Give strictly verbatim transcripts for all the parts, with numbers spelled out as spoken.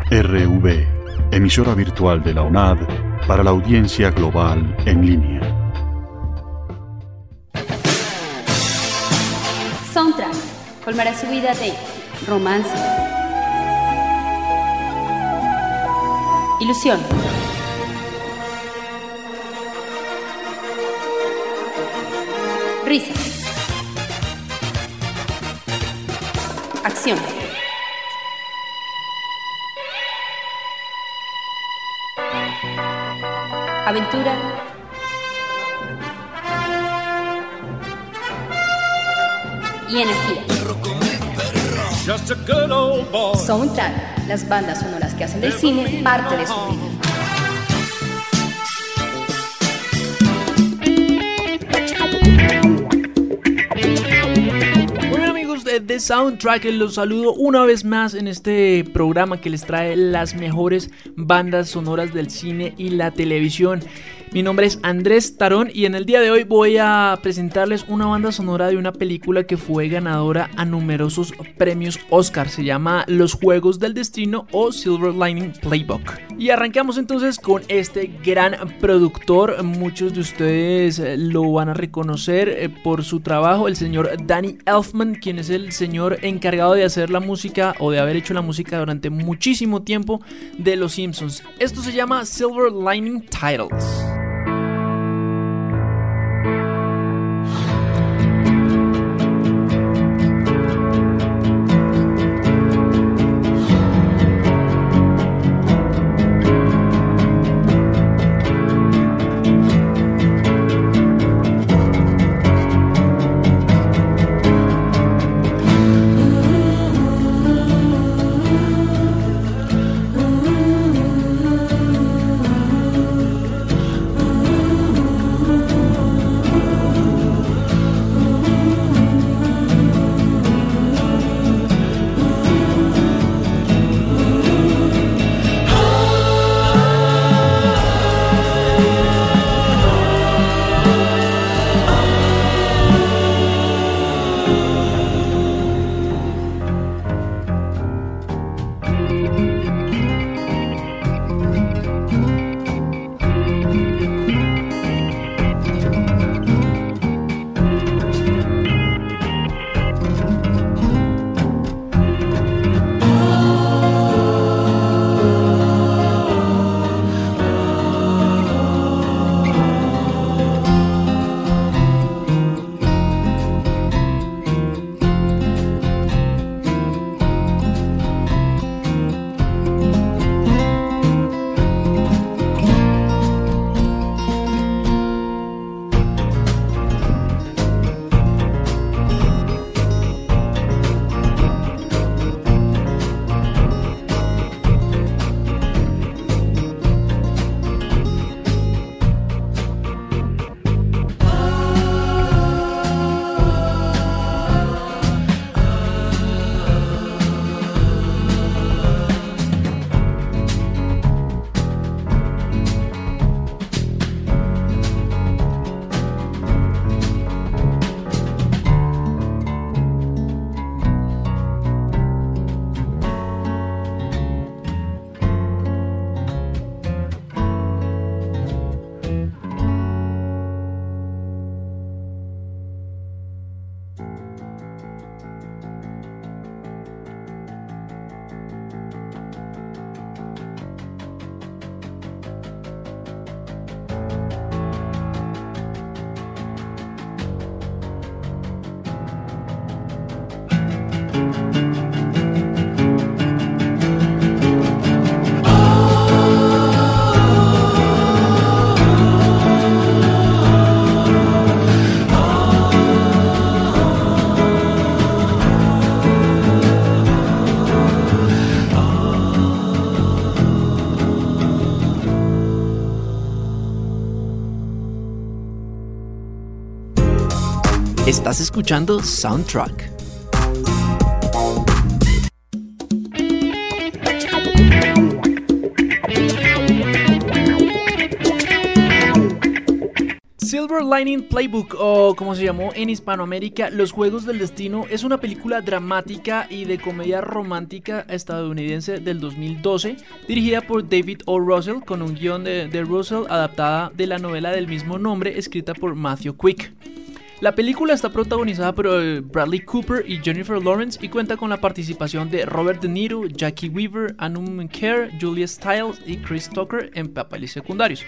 R V, emisora virtual de la U N A D para la audiencia global en línea. Soundtrack colmará su vida de romance, ilusión, risa, acción, aventura y energía. Soundtrack, las bandas sonoras que hacen del cine parte de su vida. De Soundtrack, los saludo una vez más en este programa que les trae las mejores bandas sonoras del cine y la televisión. Mi nombre es Andrés Tarón y en el día de hoy voy a presentarles una banda sonora de una película que fue ganadora a numerosos premios Oscar. Se llama Los Juegos del Destino o Silver Lining Playbook. Y arrancamos entonces con este gran productor. Muchos de ustedes lo van a reconocer por su trabajo, el señor Danny Elfman, quien es el señor encargado de hacer la música o de haber hecho la música durante muchísimo tiempo de Los Simpsons. Esto se llama Silver Lining Titles. Estás escuchando Soundtrack. Silver Silver Lining Playbook, o como se llamó en Hispanoamérica, Los Juegos del Destino, es una película dramática y de comedia romántica estadounidense del dos mil doce, dirigida por David O. Russell, con un guión de, de Russell adaptada de la novela del mismo nombre, escrita por Matthew Quick. La película está protagonizada por uh, Bradley Cooper y Jennifer Lawrence y cuenta con la participación de Robert De Niro, Jackie Weaver, Anupam Kher, Julia Stiles y Chris Tucker en papeles secundarios.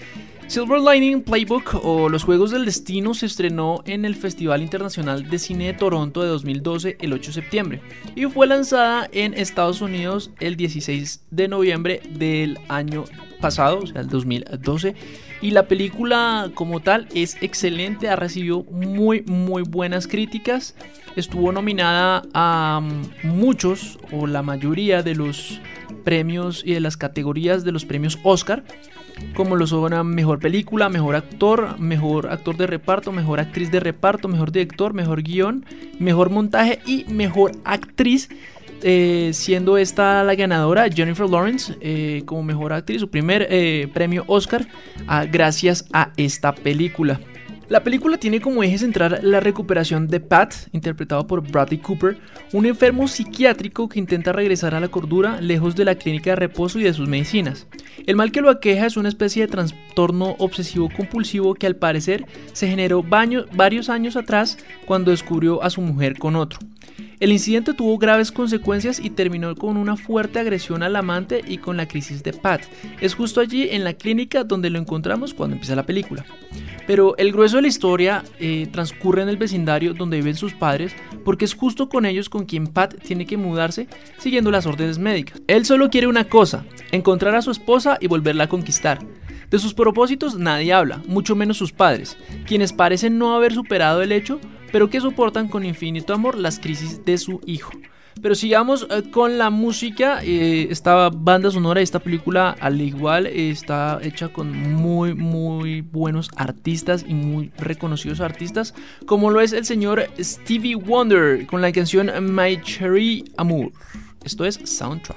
Silver Lining Playbook, o Los Juegos del Destino, se estrenó en el Festival Internacional de Cine de Toronto de dos mil doce el ocho de septiembre y fue lanzada en Estados Unidos el dieciséis de noviembre del año pasado, o sea, el dos mil doce, y la película como tal es excelente, ha recibido muy muy buenas críticas, estuvo nominada a muchos o la mayoría de los premios y de las categorías de los premios Oscar, como lo son a mejor película, mejor actor, mejor actor de reparto, mejor actriz de reparto, mejor director, mejor guión, mejor montaje y mejor actriz, eh, siendo esta la ganadora Jennifer Lawrence eh, como mejor actriz, su primer eh, premio Oscar ah, gracias a esta película. La película tiene como eje central la recuperación de Pat, interpretado por Bradley Cooper, un enfermo psiquiátrico que intenta regresar a la cordura lejos de la clínica de reposo y de sus medicinas. El mal que lo aqueja es una especie de trastorno obsesivo-compulsivo que al parecer se generó baño, varios años atrás cuando descubrió a su mujer con otro. El incidente tuvo graves consecuencias y terminó con una fuerte agresión al amante y con la crisis de Pat. Es justo allí en la clínica donde lo encontramos cuando empieza la película. Pero el grueso de la historia eh, transcurre en el vecindario donde viven sus padres, porque es justo con ellos con quien Pat tiene que mudarse siguiendo las órdenes médicas. Él solo quiere una cosa, encontrar a su esposa y volverla a conquistar. De sus propósitos nadie habla, mucho menos sus padres, quienes parecen no haber superado el hecho, pero que soportan con infinito amor las crisis de su hijo. Pero sigamos eh, con la música. eh, Esta banda sonora de esta película al igual eh, está hecha con muy muy buenos artistas y muy reconocidos artistas, como lo es el señor Stevie Wonder con la canción My Cherry Amour. Esto es Soundtrack.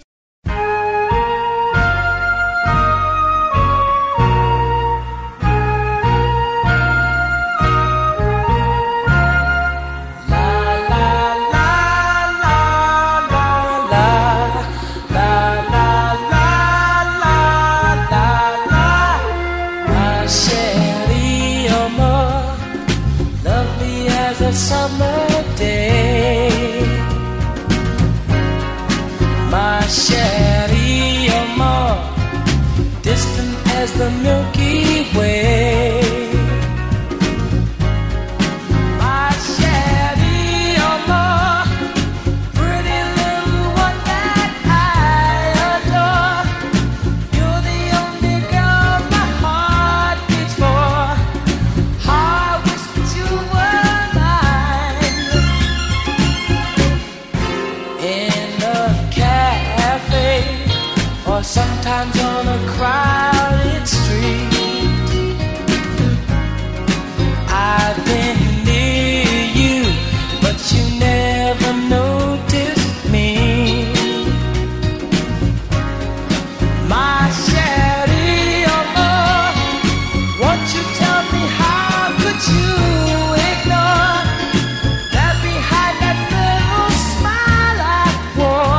Summer day, my chérie amour, distant as the Milky Way. My chérie amour, pretty little one that I adore. You're the only girl my heart beats for. I wish that you were sometimes on a crowded street. I've been near you, but you never noticed me. My chérie amour, won't you tell me how could you ignore that behind that little smile I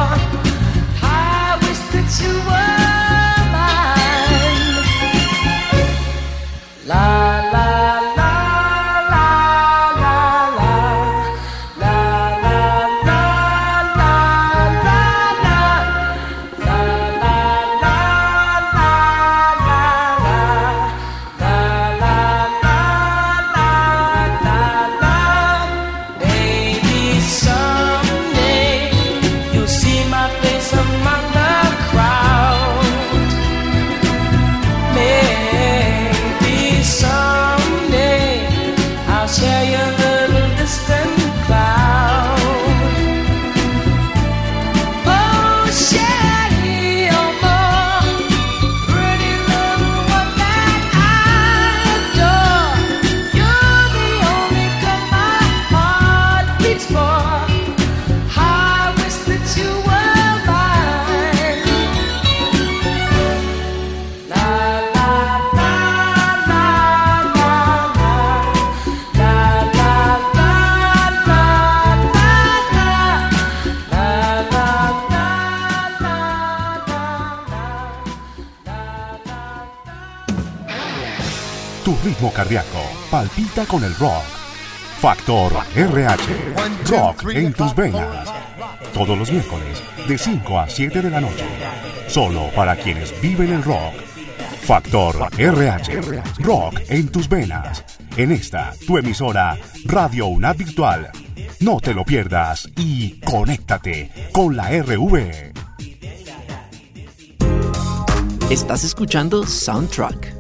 wore? I wish that you were mine. ritmo cardíaco palpita con el rock. Factor R H, rock en tus venas. Todos los miércoles de cinco a siete de la noche. Solo para quienes viven el rock. Factor R H, rock en tus venas. En esta, tu emisora Radio UNAD Virtual. No te lo pierdas y conéctate con la R V. Estás escuchando Soundtrack.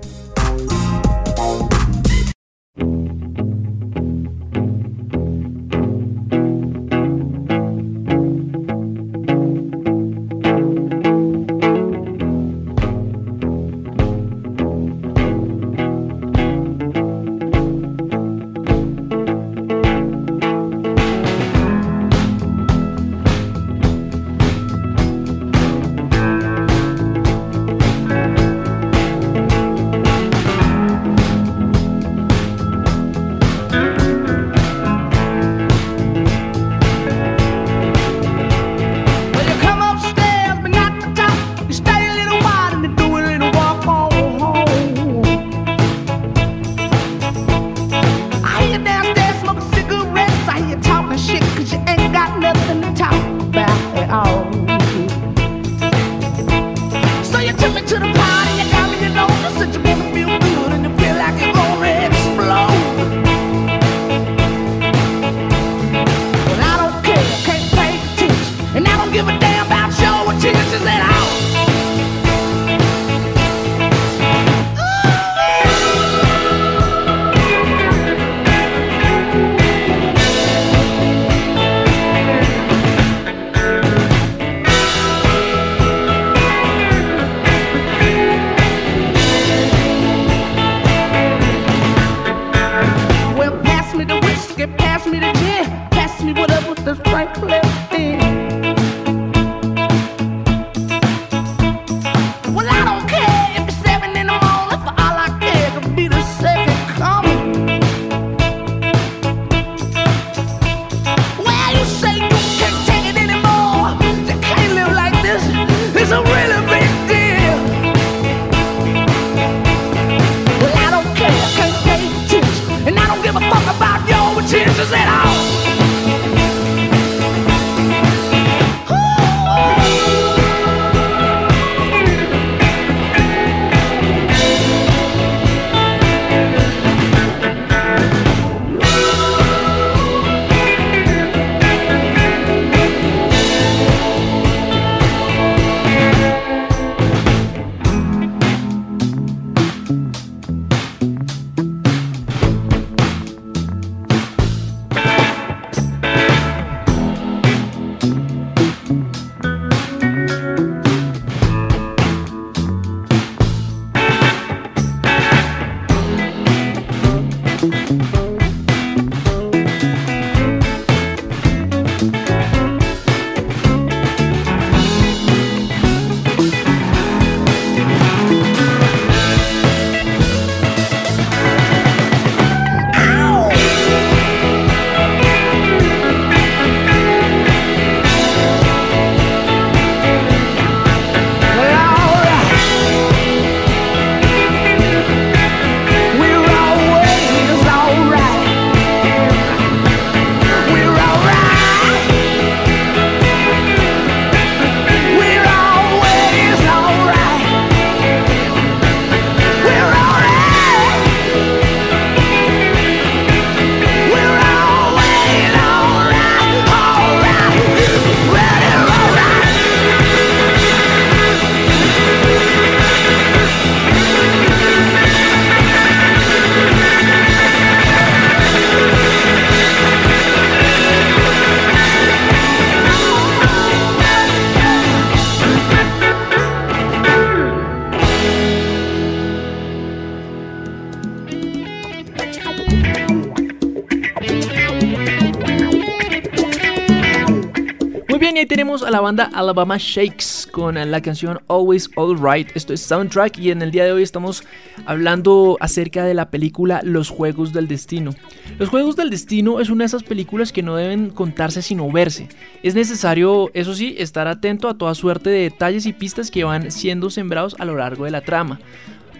bien, y ahí tenemos a la banda Alabama Shakes con la canción Always Alright. Esto es Soundtrack y en el día de hoy estamos hablando acerca de la película Los Juegos del Destino. Los Juegos del Destino es una de esas películas que no deben contarse sino verse. Es necesario, eso sí, estar atento a toda suerte de detalles y pistas que van siendo sembrados a lo largo de la trama.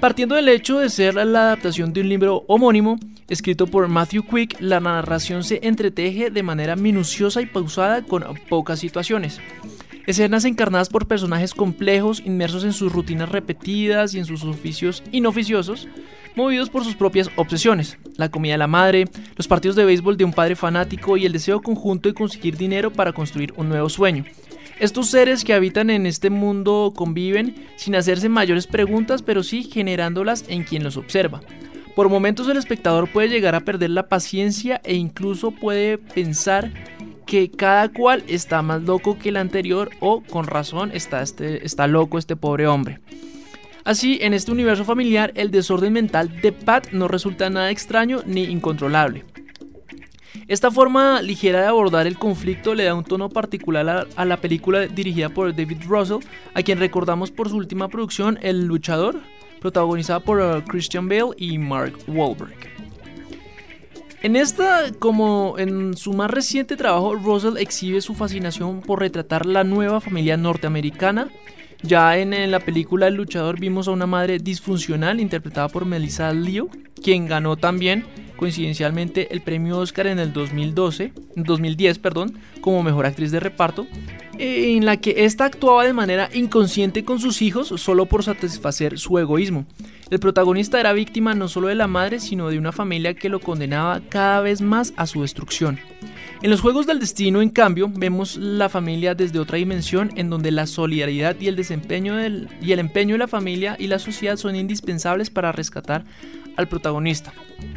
Partiendo del hecho de ser la adaptación de un libro homónimo, escrito por Matthew Quick, la narración se entreteje de manera minuciosa y pausada con pocas situaciones. Escenas encarnadas por personajes complejos, inmersos en sus rutinas repetidas y en sus oficios inoficiosos, movidos por sus propias obsesiones, la comida de la madre, los partidos de béisbol de un padre fanático y el deseo conjunto de conseguir dinero para construir un nuevo sueño. Estos seres que habitan en este mundo conviven sin hacerse mayores preguntas, pero sí generándolas en quien los observa. Por momentos el espectador puede llegar a perder la paciencia e incluso puede pensar que cada cual está más loco que el anterior o con razón está, este, está loco este pobre hombre. Así, en este universo familiar, el desorden mental de Pat no resulta nada extraño ni incontrolable. Esta forma ligera de abordar el conflicto le da un tono particular a, a la película dirigida por David Russell, a quien recordamos por su última producción, El Luchador, protagonizada por uh, Christian Bale y Mark Wahlberg. En esta, como en su más reciente trabajo, Russell exhibe su fascinación por retratar la nueva familia norteamericana. Ya en, en la película El Luchador vimos a una madre disfuncional interpretada por Melissa Leo, quien ganó también coincidencialmente el premio Oscar en el dos mil doce, dos mil diez, perdón, como mejor actriz de reparto, en la que ésta actuaba de manera inconsciente con sus hijos solo por satisfacer su egoísmo. El protagonista era víctima no solo de la madre, sino de una familia que lo condenaba cada vez más a su destrucción. En los Juegos del Destino, en cambio, vemos la familia desde otra dimensión en donde la solidaridad y el desempeño del, y el empeño de la familia y la sociedad son indispensables para rescatar al protagonista.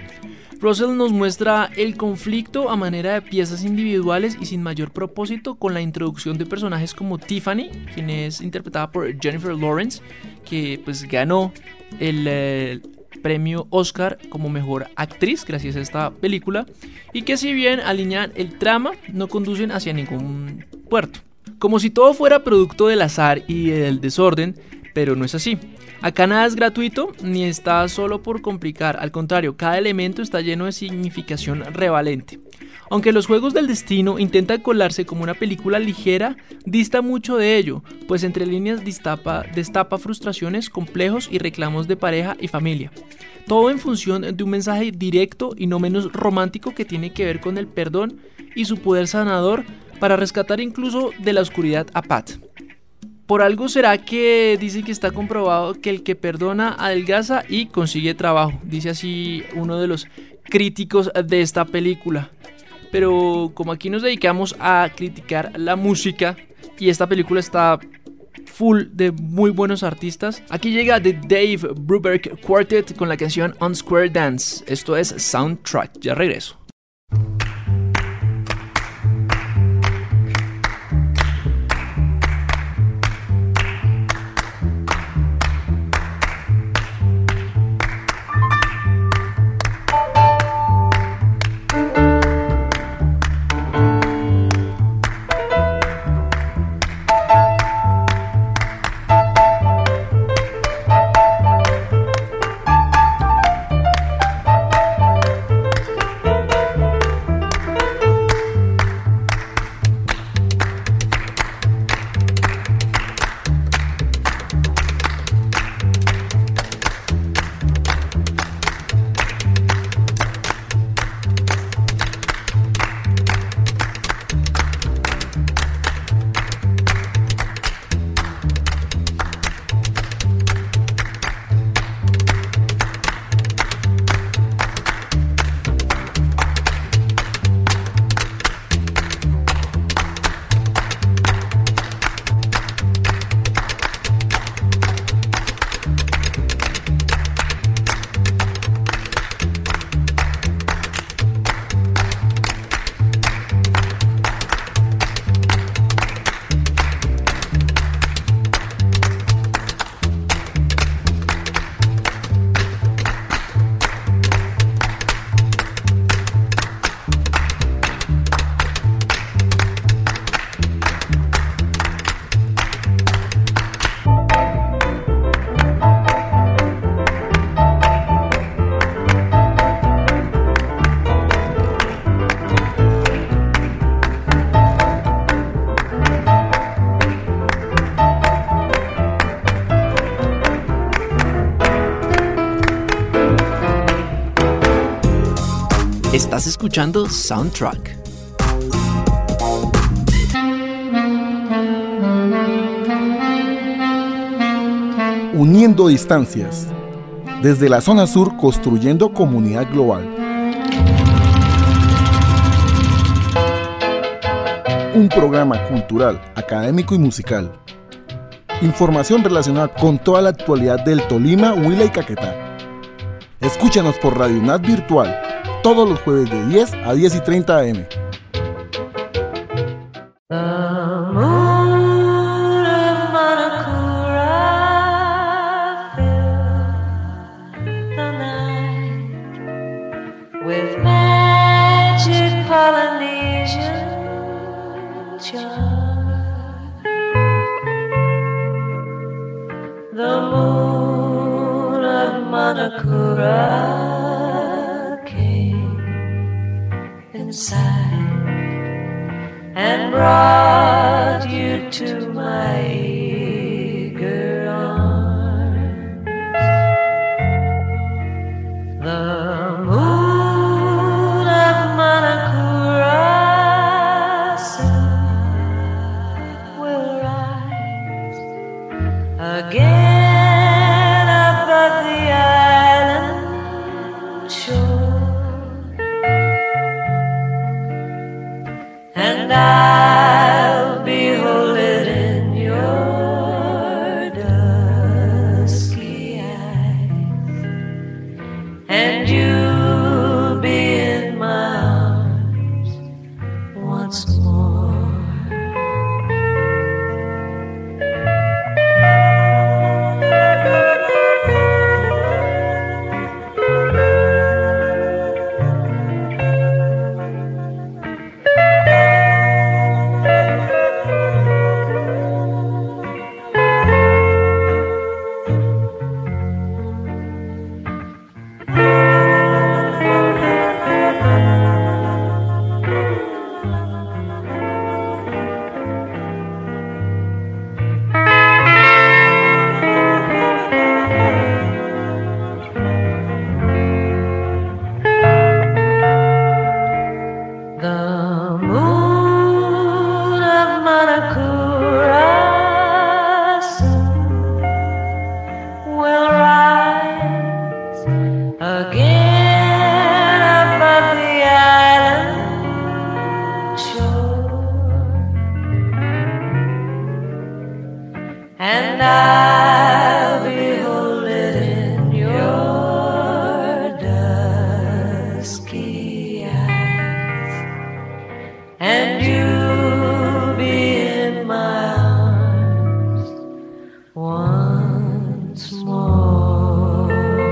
Russell nos muestra el conflicto a manera de piezas individuales y sin mayor propósito, con la introducción de personajes como Tiffany, quien es interpretada por Jennifer Lawrence, que pues ganó el eh, premio Oscar como mejor actriz gracias a esta película, y que si bien alinean el trama, no conducen hacia ningún puerto. Como si todo fuera producto del azar y del desorden, pero no es así. Acá nada es gratuito ni está solo por complicar, al contrario, cada elemento está lleno de significación revalente. Aunque Los Juegos del Destino intenta colarse como una película ligera, dista mucho de ello, pues entre líneas destapa, destapa frustraciones, complejos y reclamos de pareja y familia. Todo en función de un mensaje directo y no menos romántico que tiene que ver con el perdón y su poder sanador para rescatar incluso de la oscuridad a Pat. Por algo será que dicen que está comprobado que el que perdona adelgaza y consigue trabajo, dice así uno de los críticos de esta película. Pero como aquí nos dedicamos a criticar la música y esta película está full de muy buenos artistas, aquí llega The Dave Brubeck Quartet con la canción On Square Dance. Esto es Soundtrack, ya regreso. Estás escuchando Soundtrack. Uniendo distancias. Desde la zona sur, construyendo comunidad global. Un programa cultural, académico y musical. Información relacionada con toda la actualidad del Tolima, Huila y Caquetá. Escúchanos por Radio UNAD Virtual, todos los jueves de diez a diez y treinta a eme. Manakura came inside and brought you to my eager arms. The moon of Manakura soon will rise again. And I'll behold it in your dusky eyes, and you'll be in my arms once more. And I'll behold it in your dusky eyes, and you'll be in my arms once more.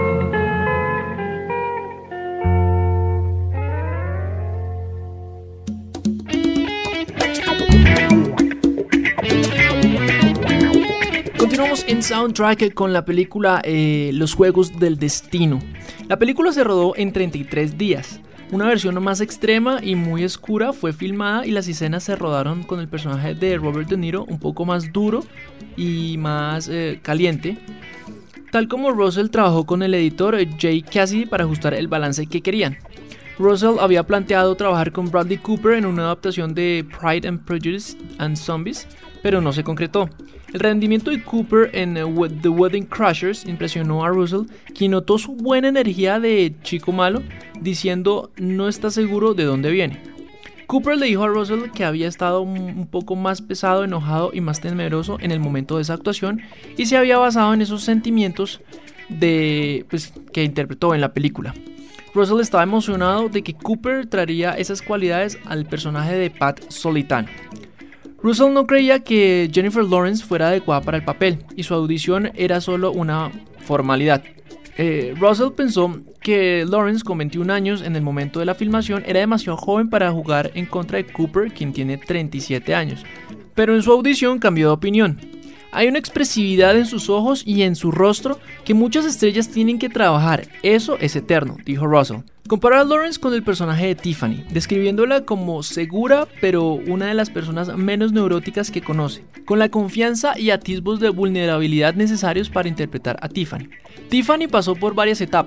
Continuamos en Soundtrack con la película eh, Los Juegos del Destino. La película se rodó en treinta y tres días. Una versión más extrema y muy oscura fue filmada y las escenas se rodaron con el personaje de Robert De Niro un poco más duro y más eh, caliente. Tal como Russell trabajó con el editor Jay Cassidy para ajustar el balance que querían. Russell había planteado trabajar con Bradley Cooper en una adaptación de Pride and Prejudice and Zombies, pero no se concretó. El rendimiento de Cooper en uh, The Wedding Crashers impresionó a Russell, quien notó su buena energía de chico malo, diciendo no está seguro de dónde viene. Cooper le dijo a Russell que había estado un poco más pesado, enojado y más temeroso en el momento de esa actuación y se había basado en esos sentimientos de, pues, que interpretó en la película. Russell estaba emocionado de que Cooper traería esas cualidades al personaje de Pat Solitano. Russell no creía que Jennifer Lawrence fuera adecuada para el papel y su audición era solo una formalidad. Eh, Russell pensó que Lawrence, con veintiún años en el momento de la filmación, era demasiado joven para jugar en contra de Cooper, quien tiene treinta y siete años, pero en su audición cambió de opinión. Hay una expresividad en sus ojos y en su rostro que muchas estrellas tienen que trabajar, eso es eterno, dijo Russell. Comparó a Lawrence con el personaje de Tiffany, describiéndola como segura pero una de las personas menos neuróticas que conoce, con la confianza y atisbos de vulnerabilidad necesarios para interpretar a Tiffany. Tiffany pasó por varias etapas.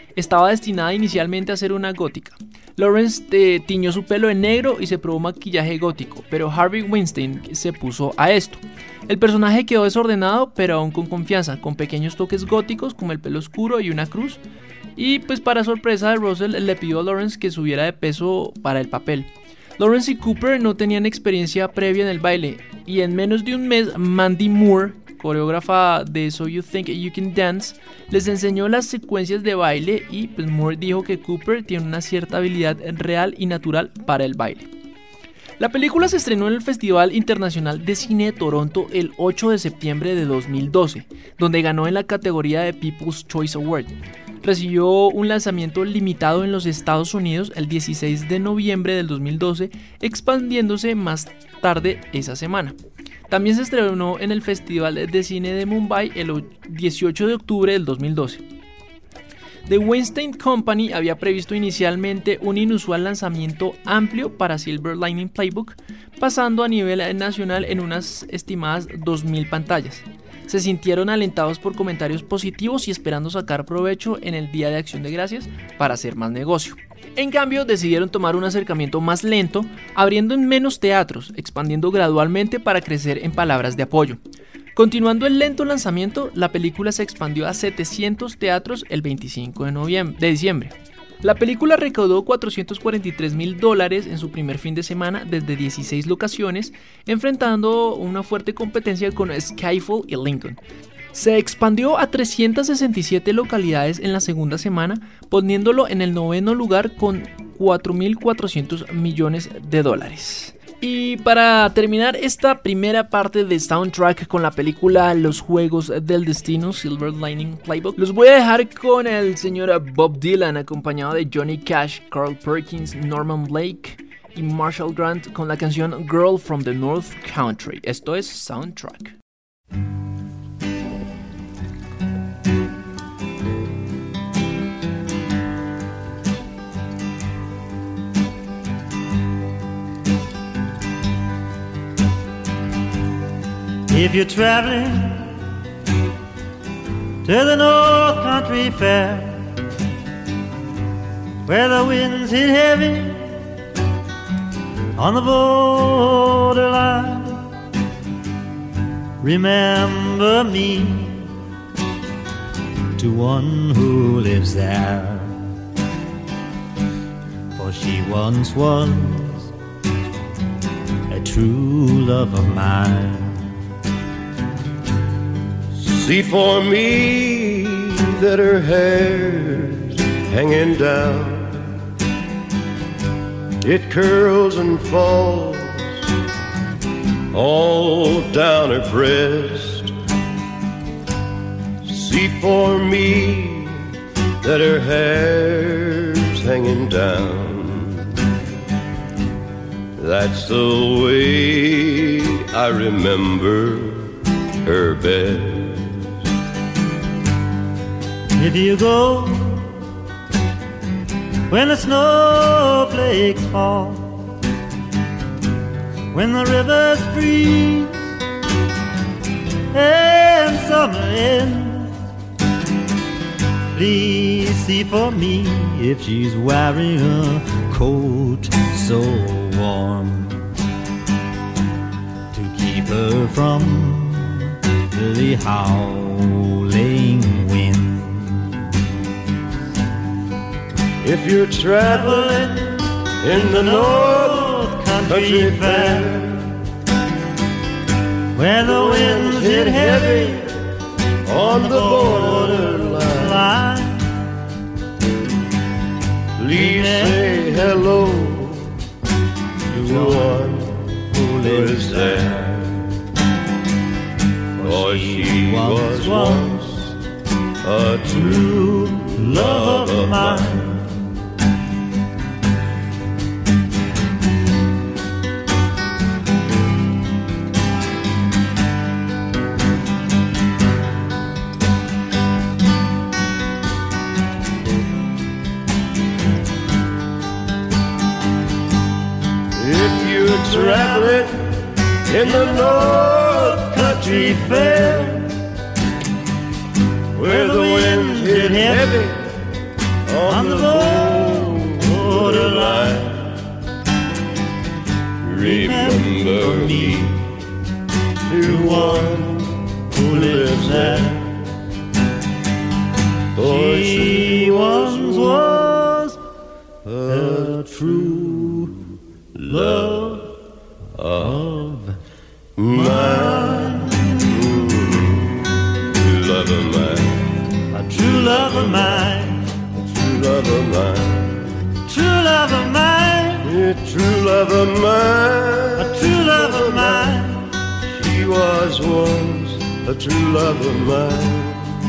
Estaba destinada inicialmente a ser una gótica. Lawrence eh, tiñó su pelo en negro y se probó maquillaje gótico, pero Harvey Weinstein se puso a esto. El personaje quedó desordenado, pero aún con confianza, con pequeños toques góticos como el pelo oscuro y una cruz. Y pues para sorpresa de Russell, le pidió a Lawrence que subiera de peso para el papel. Lawrence y Cooper no tenían experiencia previa en el baile, y en menos de un mes Mandy Moore, coreógrafa de So You Think You Can Dance, les enseñó las secuencias de baile, y pues Moore dijo que Cooper tiene una cierta habilidad real y natural para el baile. La película se estrenó en el Festival Internacional de Cine de Toronto el ocho de septiembre de dos mil doce, donde ganó en la categoría de People's Choice Award. Recibió un lanzamiento limitado en los Estados Unidos el dieciséis de noviembre del dos mil doce, expandiéndose más tarde esa semana. También se estrenó en el Festival de Cine de Mumbai el dieciocho de octubre del dos mil doce. The Weinstein Company había previsto inicialmente un inusual lanzamiento amplio para Silver Lining Playbook, pasando a nivel nacional en unas estimadas dos mil pantallas. Se sintieron alentados por comentarios positivos y esperando sacar provecho en el Día de Acción de Gracias para hacer más negocio. En cambio, decidieron tomar un acercamiento más lento, abriendo en menos teatros, expandiendo gradualmente para crecer en palabras de apoyo. Continuando el lento lanzamiento, la película se expandió a setecientos teatros el veinticinco de, noviembre, de diciembre. La película recaudó cuatrocientos cuarenta y tres mil dólares en su primer fin de semana desde dieciséis locaciones, enfrentando una fuerte competencia con Skyfall y Lincoln. Se expandió a trescientas sesenta y siete localidades en la segunda semana, poniéndolo en el noveno lugar con cuatro mil cuatrocientos millones de dólares. Y para terminar esta primera parte de soundtrack con la película Los Juegos del Destino, Silver Lining Playbook, los voy a dejar con el señor Bob Dylan acompañado de Johnny Cash, Carl Perkins, Norman Blake y Marshall Grant con la canción Girl from the North Country. Esto es Soundtrack. If you're traveling to the North Country Fair, where the winds hit heavy on the borderline, remember me to one who lives there, for she once was a true love of mine. See for me that her hair's hanging down, it curls and falls all down her breast. See for me that her hair's hanging down, that's the way I remember her best. If you go when the snowflakes fall, when the rivers freeze and summer ends, please see for me if she's wearing a coat so warm to keep her from the howling wind. If you're traveling in the North Country Fair, where the winds hit heavy on the borderline, please say hello to one who lives there, for she was once a true love of mine. Traveling in the North Country Fair, where the winds hit heavy on the borderline. Remember me to one who lives there. For she once was a true love of mine. True love of mine. A true love of mine. A true love of mine. True love of mine. A true love of mine. A true love of mine. She was once a true love of mine.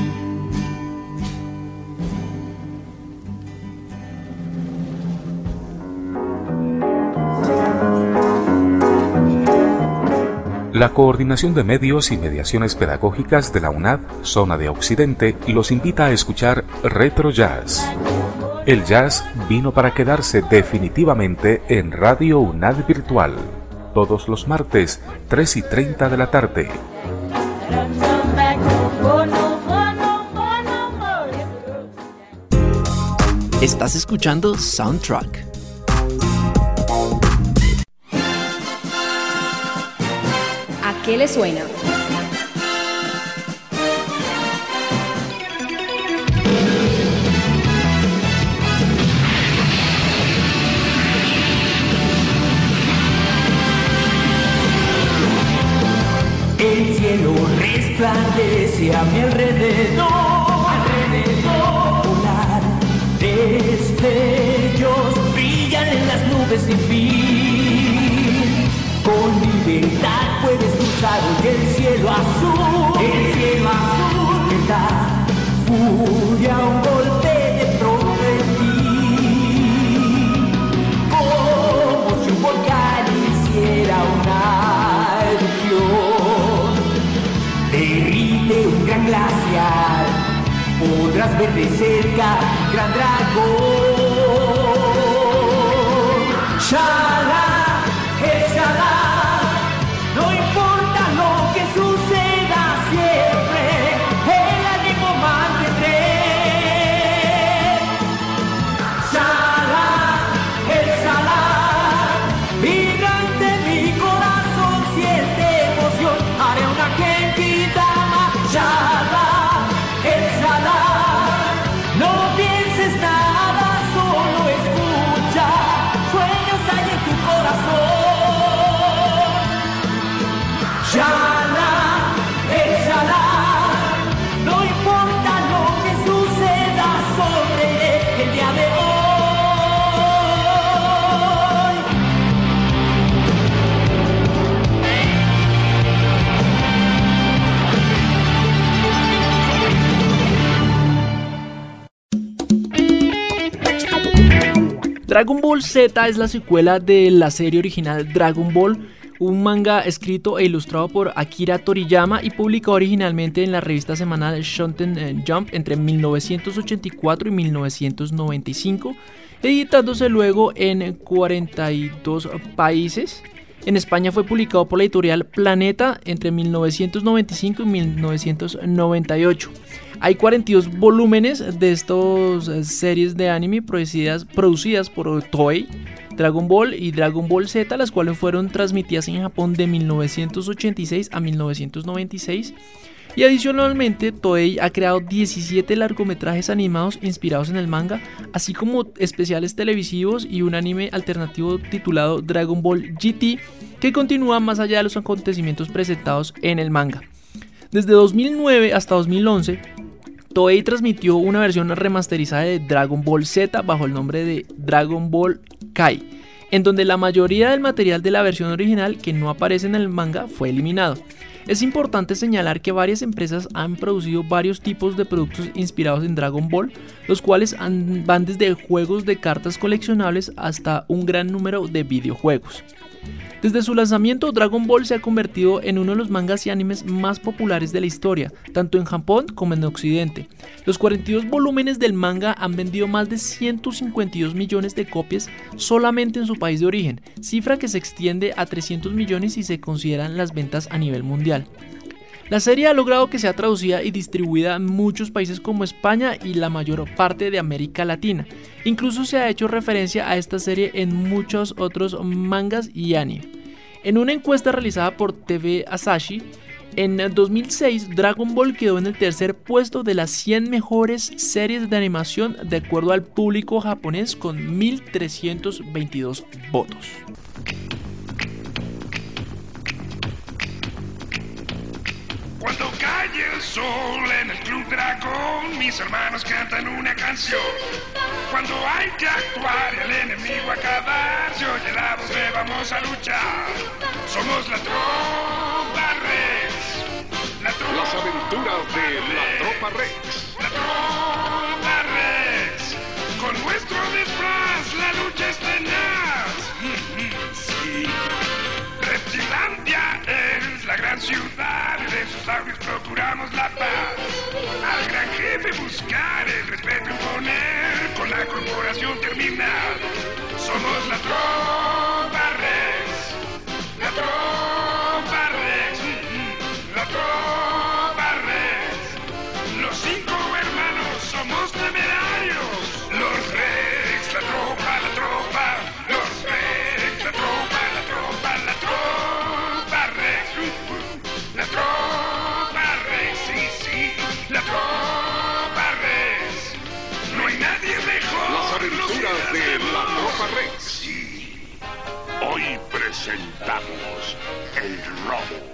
La Coordinación de Medios y Mediaciones Pedagógicas de la UNAD, Zona de Occidente, los invita a escuchar Retro Jazz. El jazz vino para quedarse definitivamente en Radio UNAD Virtual, todos los martes, tres y treinta de la tarde. Estás escuchando Soundtrack. ¿A qué le suena? El cielo resplandece a mi alrededor, alrededor. Volar destellos brillan en las nubes sin fin. Con libertad puedes cruzar hoy el cielo azul, el cielo azul. Da furia un golpe de pronto en ti, como si un volcán hiciera una erupción. Derrite un gran glaciar, podrás ver de cerca gran dragón. Shala, Shala, no importa lo que suceda siempre, el ánimo mantendré. Shala, Shala, vibrante mi corazón siente emoción, haré una genkidama. Shala, Shala, no pienses nada, solo escucha, sueños hay en tu corazón. Shala, Shala, no importa lo que suceda sobre el día de hoy. Dragon Ball Z es la secuela de la serie original Dragon Ball, un manga escrito e ilustrado por Akira Toriyama y publicado originalmente en la revista semanal Shonen Jump entre mil novecientos ochenta y cuatro y mil novecientos noventa y cinco, editándose luego en cuarenta y dos países. En España fue publicado por la editorial Planeta entre mil novecientos noventa y cinco y mil novecientos noventa y ocho. Hay cuarenta y dos volúmenes de estas series de anime producidas, producidas por Toei, Dragon Ball y Dragon Ball Z, las cuales fueron transmitidas en Japón de mil novecientos ochenta y seis a mil novecientos noventa y seis. Y adicionalmente Toei ha creado diecisiete largometrajes animados inspirados en el manga, así como especiales televisivos y un anime alternativo titulado Dragon Ball G T, que continúa más allá de los acontecimientos presentados en el manga. Desde dos mil nueve hasta dos mil once, Toei transmitió una versión remasterizada de Dragon Ball Z bajo el nombre de Dragon Ball Kai, en donde la mayoría del material de la versión original que no aparece en el manga fue eliminado. Es importante señalar que varias empresas han producido varios tipos de productos inspirados en Dragon Ball, los cuales han, van desde juegos de cartas coleccionables hasta un gran número de videojuegos. Desde su lanzamiento, Dragon Ball se ha convertido en uno de los mangas y animes más populares de la historia, tanto en Japón como en Occidente. Los cuarenta y dos volúmenes del manga han vendido más de ciento cincuenta y dos millones de copias solamente en su país de origen, cifra que se extiende a trescientos millones si se consideran las ventas a nivel mundial. La serie ha logrado que sea traducida y distribuida en muchos países como España y la mayor parte de América Latina. Incluso se ha hecho referencia a esta serie en muchos otros mangas y anime. En una encuesta realizada por T V Asahi, en dos mil seis Dragon Ball quedó en el tercer puesto de las cien mejores series de animación de acuerdo al público japonés con mil trescientos veintidós votos. Cuando cae el sol en el Club Dragón, mis hermanos cantan una canción. Cuando hay que actuar y el enemigo acabar, se oye la voz de vamos a luchar. Somos la Tropa Rex. La tropa Las aventuras de la Tropa Rex. La Tropa Rex. Con nuestro disfraz la lucha es tenaz. Sí. Reptilandia es la gran ciudad y de sus audios procuramos la paz. Al gran jefe buscar el respeto imponer, con la corporación terminar. Somos la Tropa Rex. La Tropa Rex. La Tropa Rex. Los cinco hermanos somos temerarios. Los Rex, la tropa, la tropa. Los Rex, la tropa, la tropa, la tropa Rex. La Tropa Rex, sí, sí, la Tropa Rex. No hay nadie mejor. Las aventuras de la Tropa Rex. Sí. Hoy presentamos El Robo.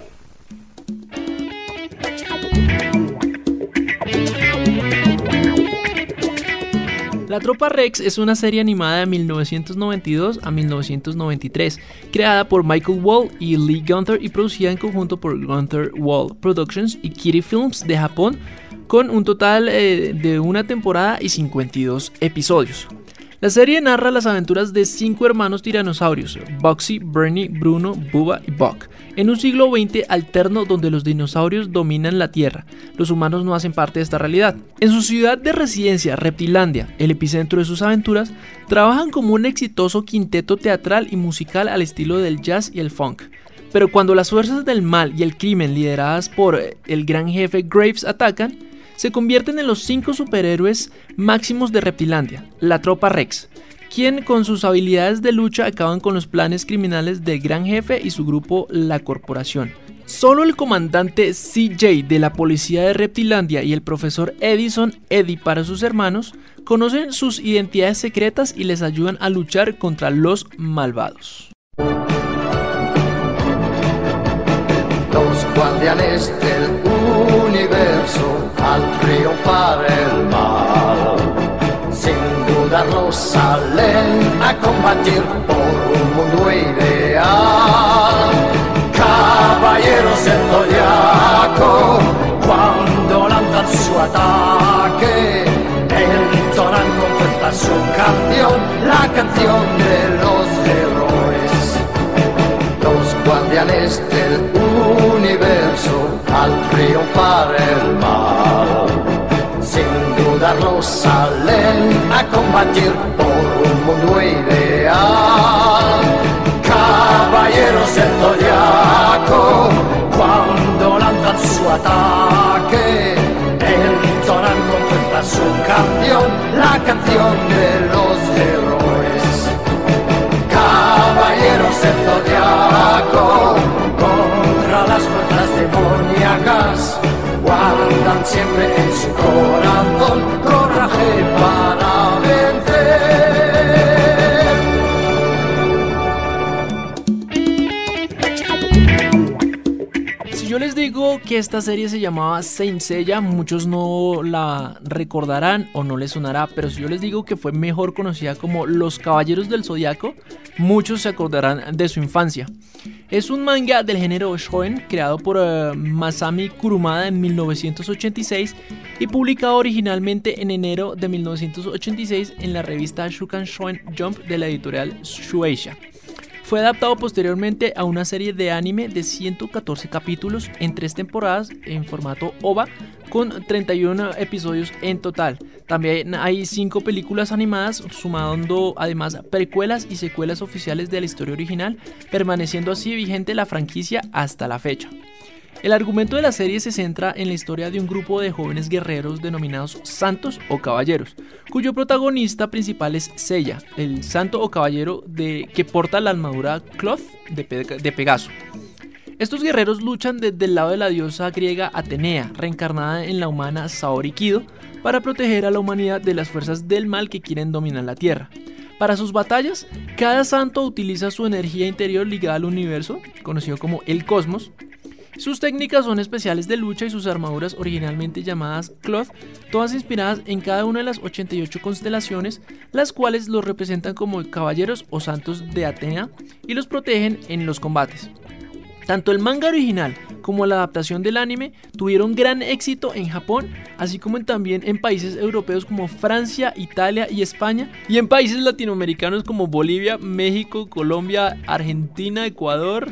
La Tropa Rex es una serie animada de mil novecientos noventa y dos a mil novecientos noventa y tres, creada por Michael Wall y Lee Gunther y producida en conjunto por Gunther Wall Productions y Kitty Films de Japón, con un total eh, de una temporada y cincuenta y dos episodios. La serie narra las aventuras de cinco hermanos tiranosaurios, Bugsy, Bernie, Bruno, Bubba y Buck, en un siglo veinte alterno donde los dinosaurios dominan la Tierra. Los humanos no hacen parte de esta realidad. En su ciudad de residencia, Reptilandia, el epicentro de sus aventuras, trabajan como un exitoso quinteto teatral y musical al estilo del jazz y el funk. Pero cuando las fuerzas del mal y el crimen lideradas por el gran jefe Graves atacan, se convierten en los cinco superhéroes máximos de Reptilandia, la Tropa Rex, quien con sus habilidades de lucha acaban con los planes criminales del gran jefe y su grupo, la Corporación. Solo el comandante C J de la policía de Reptilandia y el profesor Edison, Eddie para sus hermanos, conocen sus identidades secretas y les ayudan a luchar contra los malvados. Los guardianes del universo al triunfar el mal, sin dudarlo salen a combatir por un mundo ideal. Caballeros del Zodiaco, cuando lanzan su ataque, entonan con fuerza su canción, la canción de los héroes. Los guardianes del universo al triunfar el mal, sin dudarlo salen a combatir por un mundo ideal. Caballeros del Zodiaco, cuando lanzan su ataque, entonan con fuerza su canción, la canción de los héroes. Caballeros del Zodiaco, contra las fuerzas demoníacas, guardan siempre en su corazón coraje para vencer. Si yo les digo que esta serie se llamaba Saint Seiya, muchos no la recordarán o no les sonará, pero si yo les digo que fue mejor conocida como Los Caballeros del Zodiaco, muchos se acordarán de su infancia. Es un manga del género shonen creado por uh, Masami Kurumada en mil novecientos ochenta y seis y publicado originalmente en enero de mil novecientos ochenta y seis en la revista Shukan Shonen Jump de la editorial Shueisha. Fue adaptado posteriormente a una serie de anime de ciento catorce capítulos en tres temporadas en formato O V A con treinta y uno episodios en total. También hay cinco películas animadas, sumando además precuelas y secuelas oficiales de la historia original, permaneciendo así vigente la franquicia hasta la fecha. El argumento de la serie se centra en la historia de un grupo de jóvenes guerreros denominados santos o caballeros, cuyo protagonista principal es Seiya, el santo o caballero de, que porta la armadura Cloth de, Pe de Pegaso. Estos guerreros luchan desde el lado de la diosa griega Atenea, reencarnada en la humana Saori Kido, para proteger a la humanidad de las fuerzas del mal que quieren dominar la Tierra. Para sus batallas, cada santo utiliza su energía interior ligada al universo, conocido como el cosmos. Sus técnicas son especiales de lucha y sus armaduras, originalmente llamadas Cloth, todas inspiradas en cada una de las ochenta y ocho constelaciones, las cuales los representan como caballeros o santos de Atenea y los protegen en los combates. Tanto el manga original como la adaptación del anime tuvieron gran éxito en Japón, así como en, también en países europeos como Francia, Italia y España, y en países latinoamericanos como Bolivia, México, Colombia, Argentina, Ecuador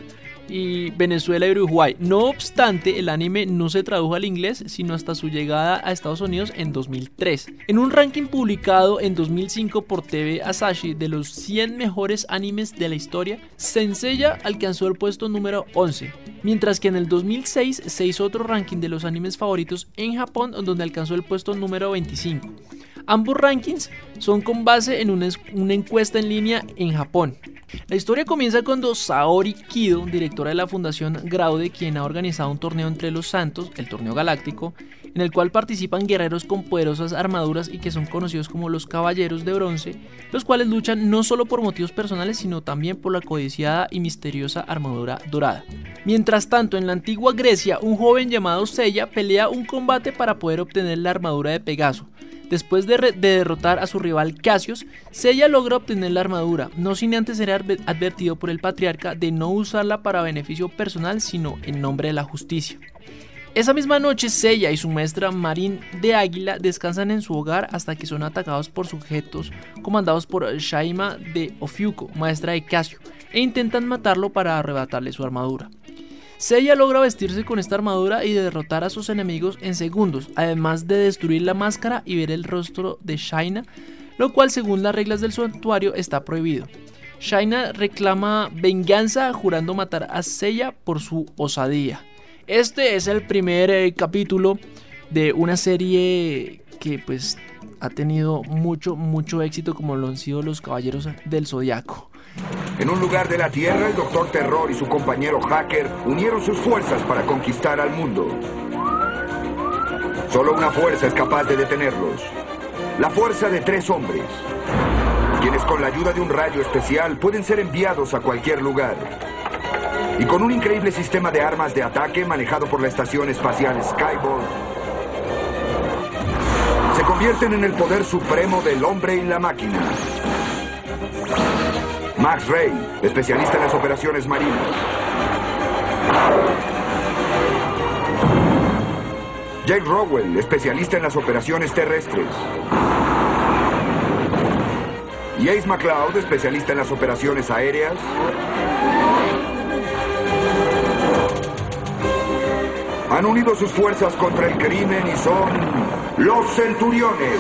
y Venezuela y Uruguay. No obstante, el anime no se tradujo al inglés sino hasta su llegada a Estados Unidos en dos mil tres. En un ranking publicado en dos mil cinco por T V Asahi de los cien mejores animes de la historia, Saint Seiya alcanzó el puesto número once, mientras que en el dos mil seis se hizo otro ranking de los animes favoritos en Japón, donde alcanzó el puesto número veinticinco. Ambos rankings son con base en una, una encuesta en línea en Japón. La historia comienza cuando Saori Kido, directora de la Fundación Graude, quien ha organizado un torneo entre los santos, el torneo galáctico, en el cual participan guerreros con poderosas armaduras y que son conocidos como los caballeros de bronce, los cuales luchan no solo por motivos personales sino también por la codiciada y misteriosa armadura dorada. Mientras tanto, en la antigua Grecia, un joven llamado Seiya pelea un combate para poder obtener la armadura de Pegaso. Después de, de derrotar a su rival Cassius, Seiya logra obtener la armadura, no sin antes ser advertido por el patriarca de no usarla para beneficio personal, sino en nombre de la justicia. Esa misma noche, Seiya y su maestra Marin de Águila descansan en su hogar hasta que son atacados por sujetos comandados por Shaima de Ofiuco, maestra de Cassio, e intentan matarlo para arrebatarle su armadura. Seiya logra vestirse con esta armadura y derrotar a sus enemigos en segundos, además de destruir la máscara y ver el rostro de Shaina, lo cual según las reglas del santuario está prohibido. Shaina reclama venganza jurando matar a Seiya por su osadía. Este es el primer eh, capítulo de una serie que pues ha tenido mucho, mucho éxito, como lo han sido los Caballeros del Zodiaco. En un lugar de la Tierra, el Doctor Terror y su compañero Hacker unieron sus fuerzas para conquistar al mundo. Solo una fuerza es capaz de detenerlos. La fuerza de tres hombres, quienes con la ayuda de un rayo especial pueden ser enviados a cualquier lugar. Y con un increíble sistema de armas de ataque manejado por la estación espacial Skyborg, se convierten en el poder supremo del hombre y la máquina. Max Ray, especialista en las operaciones marinas. Jake Rowell, especialista en las operaciones terrestres. Y Ace McCloud, especialista en las operaciones aéreas. Han unido sus fuerzas contra el crimen y son los Centuriones.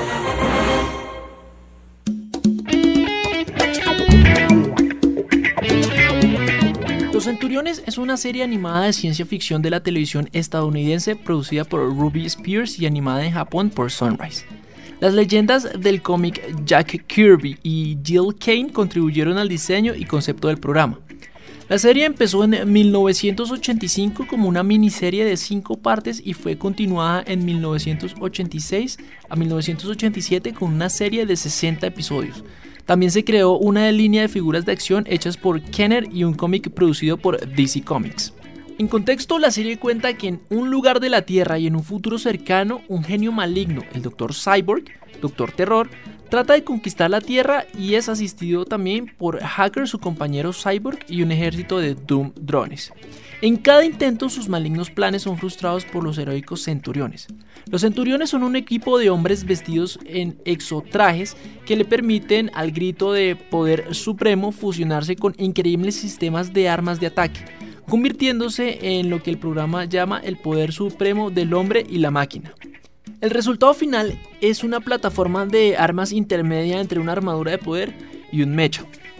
Los Centuriones es una serie animada de ciencia ficción de la televisión estadounidense producida por Ruby Spears y animada en Japón por Sunrise. Las leyendas del cómic Jack Kirby y Jill Kane contribuyeron al diseño y concepto del programa. La serie empezó en mil novecientos ochenta y cinco como una miniserie de cinco partes y fue continuada en mil novecientos ochenta y seis a mil novecientos ochenta y siete con una serie de sesenta episodios. También se creó una línea de figuras de acción hechas por Kenner y un cómic producido por D C Comics. En contexto, la serie cuenta que en un lugar de la Tierra y en un futuro cercano, un genio maligno, el Doctor Cyborg, Doctor Terror, trata de conquistar la Tierra y es asistido también por Hacker, su compañero Cyborg, y un ejército de Doom drones. En cada intento, sus malignos planes son frustrados por los heroicos Centuriones. Los Centuriones son un equipo de hombres vestidos en exotrajes que le permiten al grito de poder supremo fusionarse con increíbles sistemas de armas de ataque, convirtiéndose en lo que el programa llama el poder supremo del hombre y la máquina. El resultado final es una plataforma de armas intermedia entre una armadura de poder y un mecha.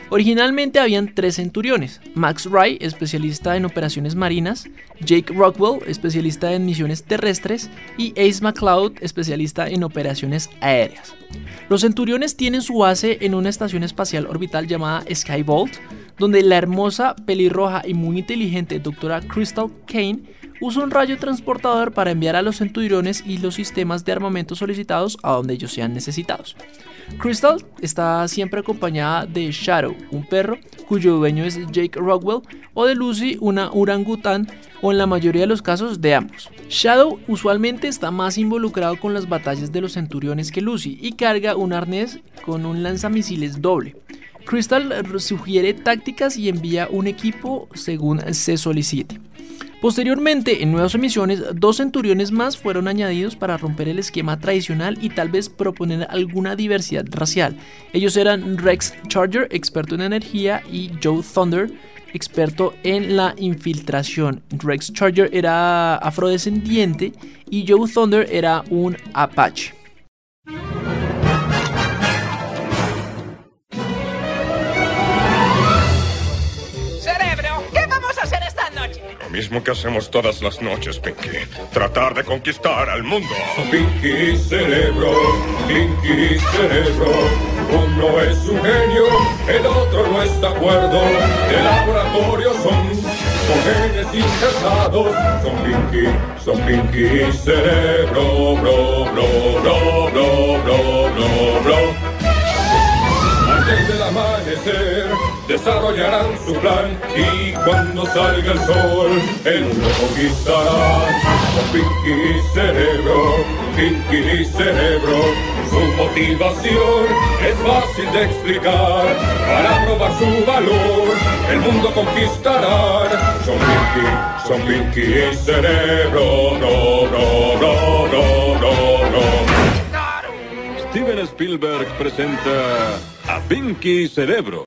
Originalmente habían tres centuriones: Max Wright, especialista en operaciones marinas, Jake Rockwell, especialista en misiones terrestres, y Ace McCloud, especialista en operaciones aéreas. Los centuriones tienen su base en una estación espacial orbital llamada Skyvault, donde la hermosa, pelirroja y muy inteligente doctora Crystal Kane usa un rayo transportador para enviar a los centuriones y los sistemas de armamento solicitados a donde ellos sean necesitados. Crystal está siempre acompañada de Shadow, un perro cuyo dueño es Jake Rockwell, o de Lucy, una orangután, o en la mayoría de los casos de ambos. Shadow usualmente está más involucrado con las batallas de los centuriones que Lucy y carga un arnés con un lanzamisiles doble. Crystal sugiere tácticas y envía un equipo según se solicite. Posteriormente, en nuevas emisiones, dos centuriones más fueron añadidos para romper el esquema tradicional y tal vez proponer alguna diversidad racial. Ellos eran Rex Charger, experto en energía, y Joe Thunder, experto en la infiltración. Rex Charger era afrodescendiente y Joe Thunder era un Apache. Lo mismo que hacemos todas las noches, Pinky. Tratar de conquistar al mundo. Pinky Cerebro, Pinky Cerebro. Uno es un genio, el otro no está de acuerdo. De laboratorio son, con genes injertados. Son Pinky, son Pinky Cerebro, bro, bro, bro, bro, bro, bro, bro. Antes del amanecer desarrollarán su plan y cuando salga el sol el mundo conquistarán. Con Pinky Cerebro, Pinky Cerebro, su motivación es fácil de explicar. Para probar su valor el mundo conquistarán. Son Pinky, son Pinky Cerebro, no, no, no, no, no, no. Steven Spielberg presenta a Pinky Cerebro.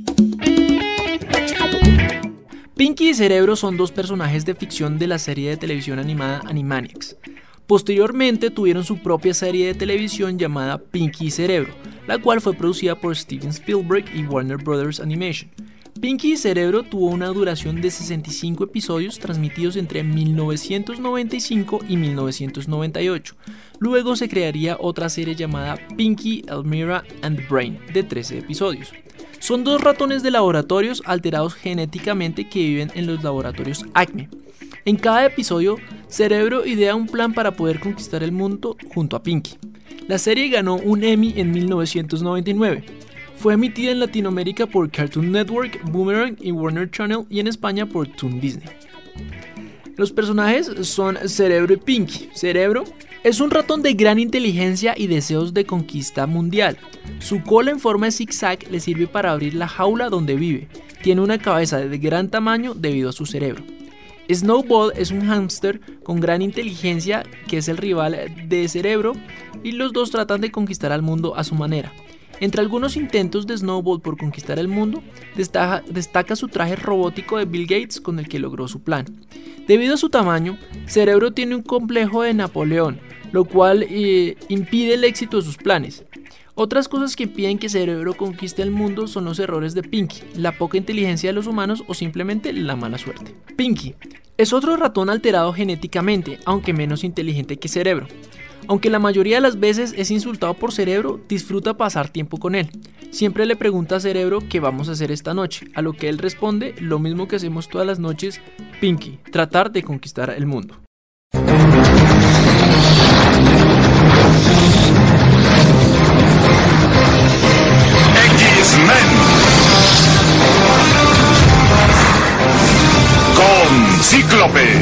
Pinky y Cerebro son dos personajes de ficción de la serie de televisión animada Animaniacs. Posteriormente tuvieron su propia serie de televisión llamada Pinky y Cerebro, la cual fue producida por Steven Spielberg y Warner Brothers Animation. Pinky y Cerebro tuvo una duración de sesenta y cinco episodios transmitidos entre mil novecientos noventa y cinco y mil novecientos noventa y ocho. Luego se crearía otra serie llamada Pinky, Elmira and the Brain de trece episodios. Son dos ratones de laboratorios alterados genéticamente que viven en los laboratorios Acme. En cada episodio, Cerebro idea un plan para poder conquistar el mundo junto a Pinky. La serie ganó un Emmy en mil novecientos noventa y nueve. Fue emitida en Latinoamérica por Cartoon Network, Boomerang y Warner Channel, y en España por Toon Disney. Los personajes son Cerebro y Pinky. Cerebro es un ratón de gran inteligencia y deseos de conquista mundial. Su cola en forma de zigzag le sirve para abrir la jaula donde vive. Tiene una cabeza de gran tamaño debido a su cerebro. Snowball es un hámster con gran inteligencia que es el rival de Cerebro, y los dos tratan de conquistar al mundo a su manera. Entre algunos intentos de Snowball por conquistar el mundo, destaca, destaca su traje robótico de Bill Gates con el que logró su plan. Debido a su tamaño, Cerebro tiene un complejo de Napoleón, lo cual eh, impide el éxito de sus planes. Otras cosas que impiden que Cerebro conquiste el mundo son los errores de Pinky, la poca inteligencia de los humanos o simplemente la mala suerte. Pinky es otro ratón alterado genéticamente, aunque menos inteligente que Cerebro. Aunque la mayoría de las veces es insultado por Cerebro, disfruta pasar tiempo con él. Siempre le pregunta a Cerebro qué vamos a hacer esta noche, a lo que él responde lo mismo que hacemos todas las noches: Pinky, tratar de conquistar el mundo. X-Men con Cíclope,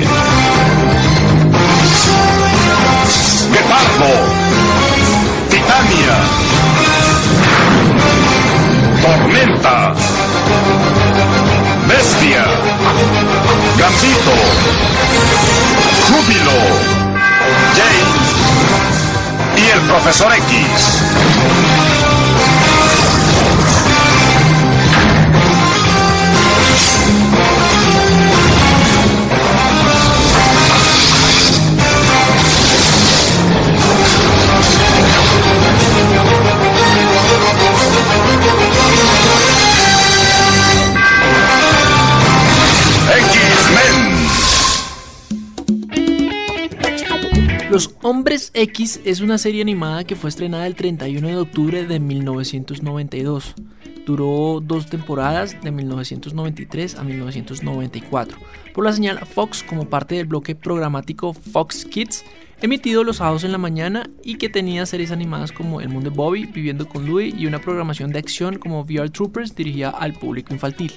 Guepardo, Titania, Tormenta, Bestia, Gambito, Júbilo, Jane y el Profesor X. Los Hombres X es una serie animada que fue estrenada el treinta y uno de octubre de mil novecientos noventa y dos. Duró dos temporadas de mil novecientos noventa y tres a mil novecientos noventa y cuatro por la señal Fox como parte del bloque programático Fox Kids, emitido los sábados en la mañana y que tenía series animadas como El Mundo de Bobby, Viviendo con Louie y una programación de acción como V R Troopers dirigida al público infantil.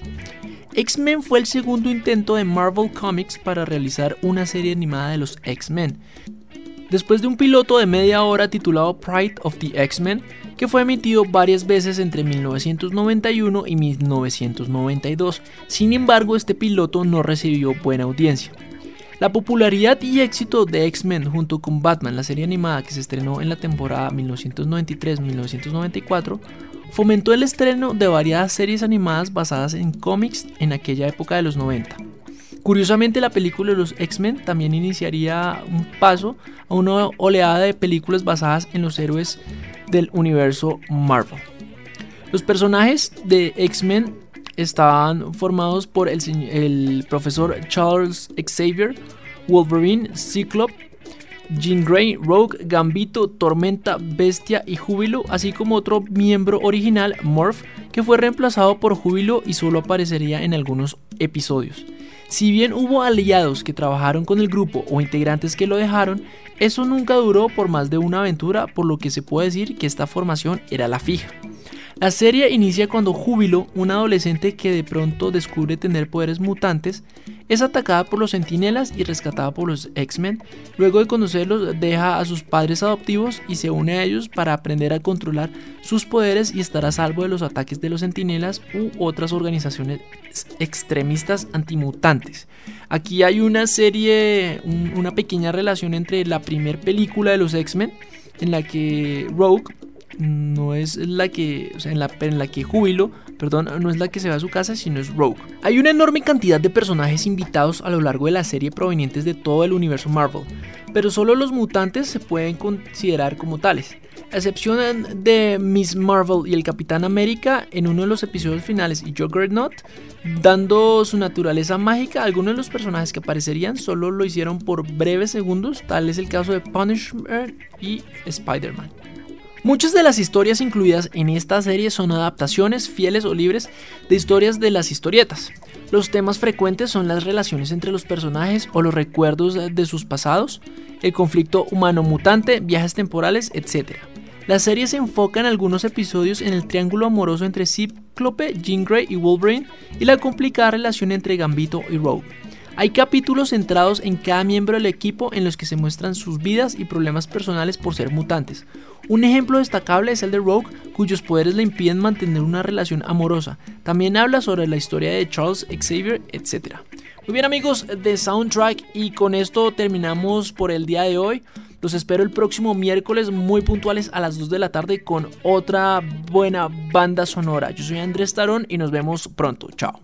X-Men fue el segundo intento de Marvel Comics para realizar una serie animada de los X-Men. Después de un piloto de media hora titulado Pride of the X-Men, que fue emitido varias veces entre mil novecientos noventa y uno y mil novecientos noventa y dos, sin embargo este piloto no recibió buena audiencia. La popularidad y éxito de X-Men junto con Batman, la serie animada que se estrenó en la temporada mil novecientos noventa y tres a mil novecientos noventa y cuatro, fomentó el estreno de variadas series animadas basadas en cómics en aquella época de los noventa. Curiosamente, la película de los X-Men también iniciaría un paso a una oleada de películas basadas en los héroes del universo Marvel. Los personajes de X-Men estaban formados por el, el profesor Charles Xavier, Wolverine, Cyclops, Jean Grey, Rogue, Gambito, Tormenta, Bestia y Júbilo, así como otro miembro original, Morph, que fue reemplazado por Júbilo y solo aparecería en algunos episodios. Si bien hubo aliados que trabajaron con el grupo o integrantes que lo dejaron, eso nunca duró por más de una aventura, por lo que se puede decir que esta formación era la fija. La serie inicia cuando Júbilo, una adolescente que de pronto descubre tener poderes mutantes, es atacada por los Centinelas y rescatada por los X-Men. Luego de conocerlos, deja a sus padres adoptivos y se une a ellos para aprender a controlar sus poderes y estar a salvo de los ataques de los Centinelas u otras organizaciones extremistas antimutantes. Aquí hay una serie, un, una pequeña relación entre la primera película de los X-Men, en la que Rogue no es la que, o sea, en la, en la que Júbilo, perdón, no es la que se va a su casa, sino es Rogue. Hay una enorme cantidad de personajes invitados a lo largo de la serie provenientes de todo el universo Marvel, pero solo los mutantes se pueden considerar como tales. A excepción de Miss Marvel y el Capitán América en uno de los episodios finales y Juggernaut, dando su naturaleza mágica, algunos de los personajes que aparecerían solo lo hicieron por breves segundos, tal es el caso de Punisher y Spider-Man. Muchas de las historias incluidas en esta serie son adaptaciones fieles o libres de historias de las historietas. Los temas frecuentes son las relaciones entre los personajes o los recuerdos de sus pasados, el conflicto humano-mutante, viajes temporales, etcétera. La serie se enfoca en algunos episodios en el triángulo amoroso entre Cíclope, Jean Grey y Wolverine y la complicada relación entre Gambito y Rogue. Hay capítulos centrados en cada miembro del equipo en los que se muestran sus vidas y problemas personales por ser mutantes. Un ejemplo destacable es el de Rogue, cuyos poderes le impiden mantener una relación amorosa. También habla sobre la historia de Charles Xavier, etcétera. Muy bien, amigos de Soundtrack, y con esto terminamos por el día de hoy. Los espero el próximo miércoles muy puntuales a las dos de la tarde con otra buena banda sonora. Yo soy Andrés Tarón y nos vemos pronto. Chao.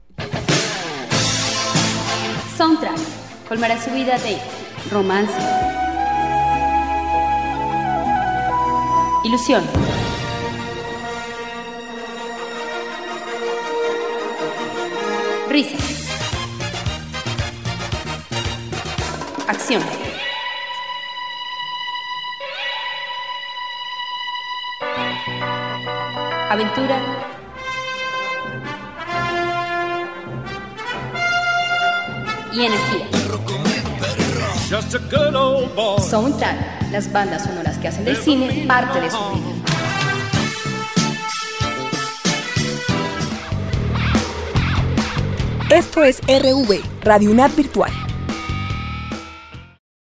Soundtrack colmará su vida de romance, ilusión, risa, acción, aventura y energía. Soundtrack, las bandas sonoras que hacen del cine parte de su vida. Esto es R V, Radio UNAD Virtual.